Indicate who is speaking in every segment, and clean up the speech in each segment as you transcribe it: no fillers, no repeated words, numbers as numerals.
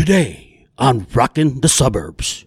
Speaker 1: Today on Rockin' the Suburbs.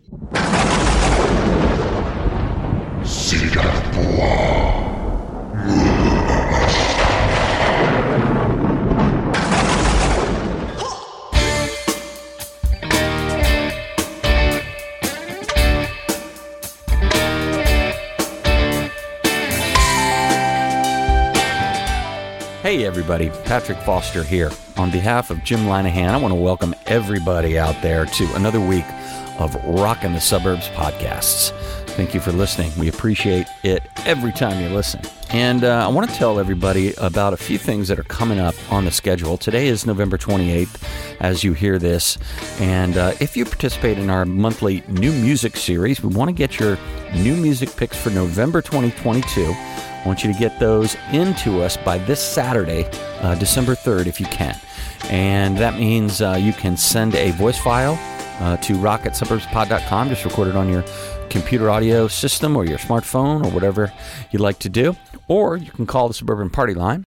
Speaker 2: Hey everybody, Patrick Foster here. On behalf of Jim Linehan, I want to welcome everybody out there to another week of Rockin' the Suburbs podcasts. Thank you for listening. We appreciate it every time you listen. And I want to tell everybody about a few things that are coming up on the schedule. Today is November 28th as you hear this. And if you participate in our monthly new music series, we want to get your new music picks for November 2022. I want you to get those into us by this Saturday, December 3rd, if you can. And that means you can send a voice file to rock@suburbspod.com. Just record it on your computer audio system or your smartphone or whatever you'd like to do. Or you can call the Suburban Party Line,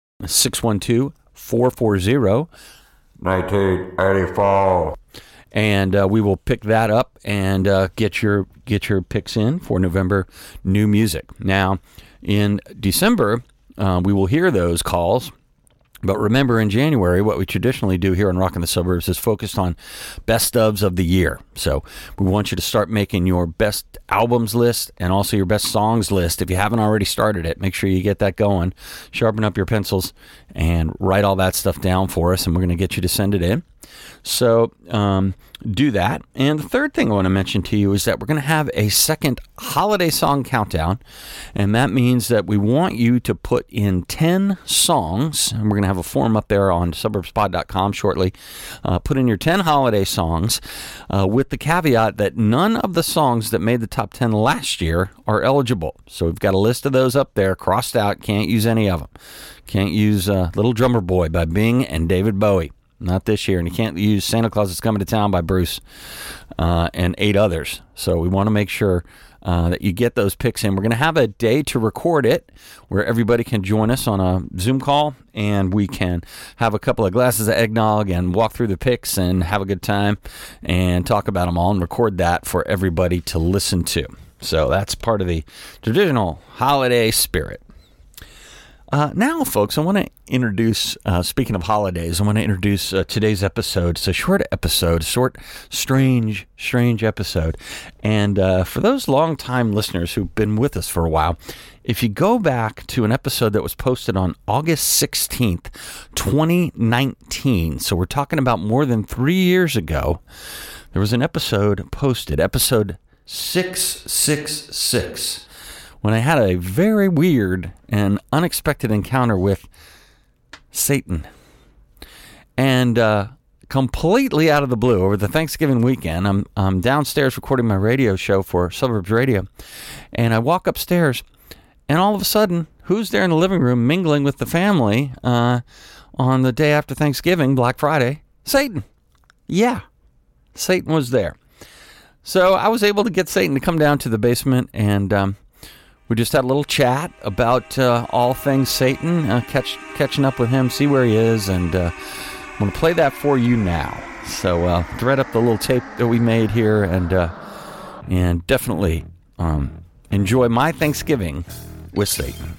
Speaker 2: 612-440-1984. And we will pick that up and get your picks in for November new music. Now, in December, we will hear those calls. But remember, in January, what we traditionally do here on Rockin' the Suburbs is focused on best ofs of the year. So we want you to start making your best albums list and also your best songs list. If you haven't already started it, make sure you get that going. Sharpen up your pencils and write all that stuff down for us, and we're going to get you to send it in. So do that. And the third thing I want to mention to you is that we're going to have a second holiday song countdown. And that means that we want you to put in 10 songs. And we're going to have a form up there on suburbspod.com shortly. Put in your 10 holiday songs with the caveat that none of the songs that made the top 10 last year are eligible. So we've got a list of those up there crossed out. Can't use any of them. Can't use Little Drummer Boy by Bing and David Bowie. Not this year. And you can't use Santa Claus is Coming to Town by Bruce and 8 others. So we want to make sure that you get those picks in. We're going to have a day to record it where everybody can join us on a Zoom call, and we can have a couple of glasses of eggnog and walk through the picks and have a good time and talk about them all and record that for everybody to listen to. So that's part of the traditional holiday spirit. Now, folks, I want to introduce, speaking of holidays, I want to introduce today's episode. It's a short episode, strange episode. And for those longtime listeners who've been with us for a while, if you go back to an episode that was posted on August 16th, 2019, so we're talking about more than 3 years ago, there was an episode posted, episode 666. When I had a very weird and unexpected encounter with Satan. And completely out of the blue, over the Thanksgiving weekend, I'm downstairs recording my radio show for Suburbs Radio, and I walk upstairs, and all of a sudden, who's there in the living room mingling with the family on the day after Thanksgiving, Black Friday? Satan. Yeah, Satan was there. So I was able to get Satan to come down to the basement, and we just had a little chat about all things Satan, catching up with him, see where he is, and I'm going to play that for you now. So thread up the little tape that we made here, and definitely enjoy my Thanksgiving with Satan.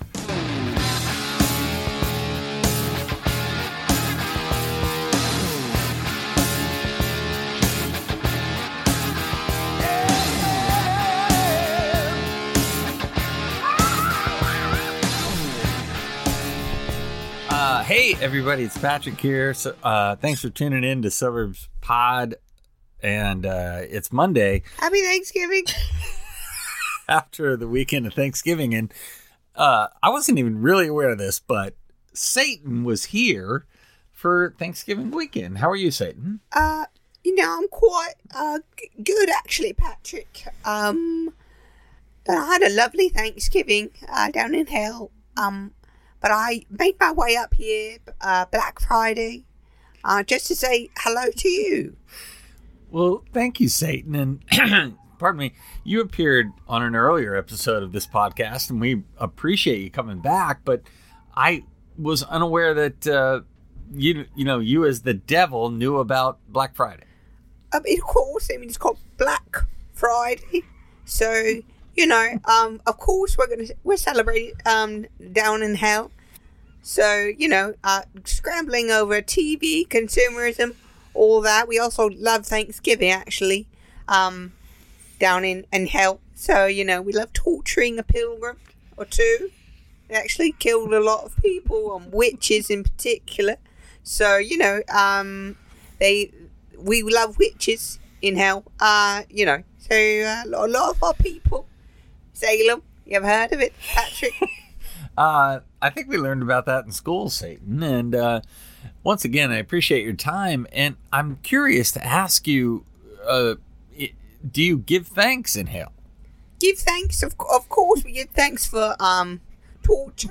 Speaker 2: Hey everybody, it's Patrick here. So thanks for tuning in to Suburbs Pod, and it's Monday.
Speaker 3: Happy Thanksgiving.
Speaker 2: After the weekend of Thanksgiving, and I wasn't even really aware of this, but Satan was here for Thanksgiving weekend. How are you, Satan?
Speaker 3: I'm quite good actually, Patrick. I had a lovely Thanksgiving down in hell. But I made my way up here Black Friday just to say hello to you.
Speaker 2: Well, thank you, Satan. And pardon me, you appeared on an earlier episode of this podcast, and we appreciate you coming back. But I was unaware that you as the devil knew about Black Friday.
Speaker 3: of course, I mean, it's called Black Friday. So, of course, we're celebrating down in hell. So, scrambling over TV, consumerism, all that. We also love Thanksgiving, actually, down in hell. So, we love torturing a pilgrim or two. They actually killed a lot of people, and witches in particular. So, we love witches in hell. So a lot of our people. Salem, you ever heard of it, Patrick?
Speaker 4: I think we learned about that in school, Satan. And once again, I appreciate your time. And I'm curious to ask you, do you give thanks in hell?
Speaker 3: Give thanks, of course. We give thanks for torture.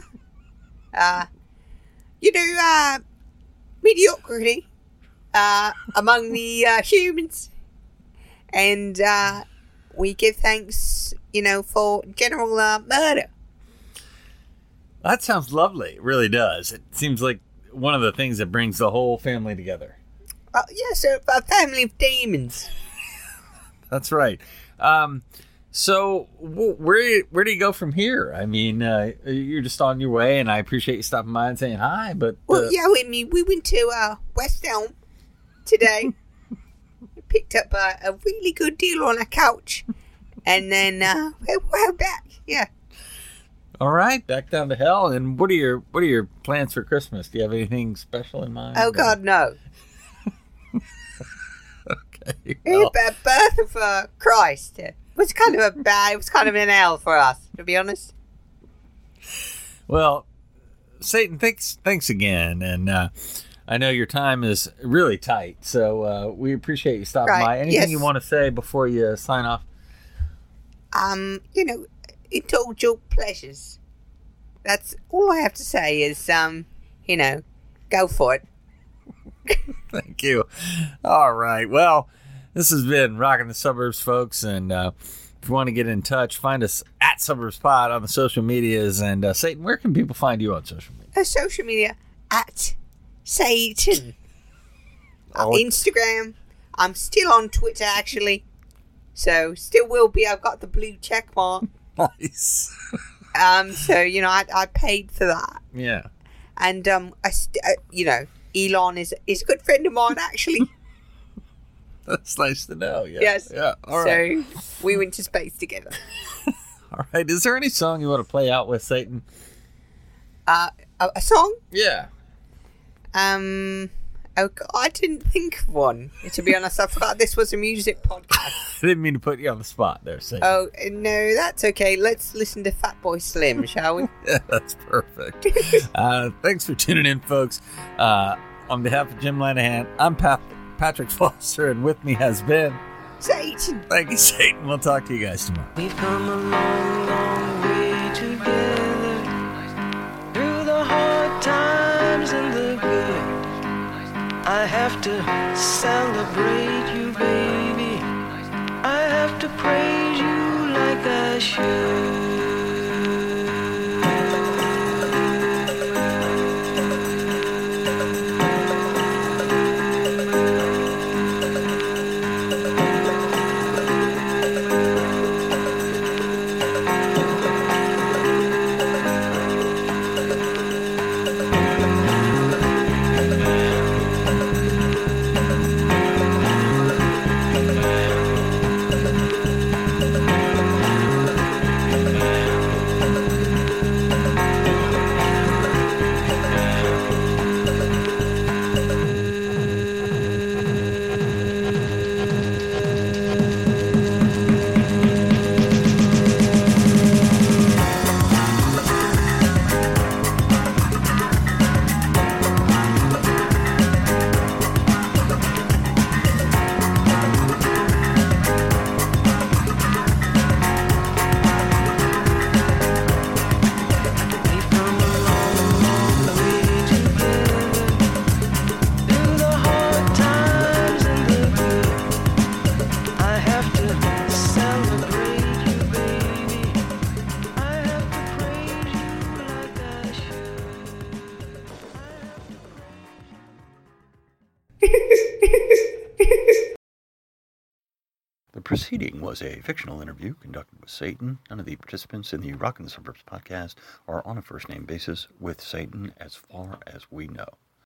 Speaker 3: Mediocrity among the humans. And we give thanks, for general murder.
Speaker 4: That sounds lovely. It really does. It seems like one of the things that brings the whole family together.
Speaker 3: So a family of demons.
Speaker 4: That's right. So where do you go from here? I mean, you're just on your way, and I appreciate you stopping by and saying hi. But
Speaker 3: we went to West Elm today. Picked up a really good deal on a couch, and then we're back. Yeah.
Speaker 4: All right, back down to hell. And what are your plans for Christmas? Do you have anything special in mind?
Speaker 3: Oh God, no.
Speaker 4: Okay.
Speaker 3: Well. The birth of Christ was kind of it was kind of an L for us, to be honest.
Speaker 4: Well, Satan, thanks again, and I know your time is really tight, so we appreciate you stopping by. Anything you want to say before you sign off?
Speaker 3: Indulge your pleasures. That's all I have to say is, go for it.
Speaker 4: Thank you. All right. Well, this has been Rocking the Suburbs, folks, and if you want to get in touch, find us at Suburbs Pod on the social medias. And Satan, where can people find you on social media?
Speaker 3: Social media at Satan. Instagram. I'm still on Twitter, actually. So, still will be. I've got the blue check mark.
Speaker 4: Nice.
Speaker 3: I paid for that.
Speaker 4: Yeah.
Speaker 3: And, Elon is a good friend of mine, actually.
Speaker 4: That's nice to know. Yeah.
Speaker 3: Yes.
Speaker 4: Yeah. All right.
Speaker 3: So, we went to space together.
Speaker 4: All right. Is there any song you want to play out with, Satan?
Speaker 3: A song?
Speaker 4: Yeah.
Speaker 3: I didn't think of one. To be honest, I forgot this was a music podcast.
Speaker 4: I didn't mean to put you on the spot there, Satan.
Speaker 3: Oh, no, that's okay. Let's listen to Fatboy Slim, shall we?
Speaker 4: Yeah, that's perfect. Thanks for tuning in, folks. On behalf of Jim Lanahan, I'm Patrick Foster, and with me has been
Speaker 3: Satan.
Speaker 4: Thank you, Satan. We'll talk to you guys tomorrow.
Speaker 5: We've come a long, long way together, through the hard times and the good. I have to celebrate you, baby. I have to praise you like I should.
Speaker 2: The preceding was a fictional interview conducted with Satan. None of the participants in the Rockin' the Suburbs podcast are on a first-name basis with Satan as far as we know.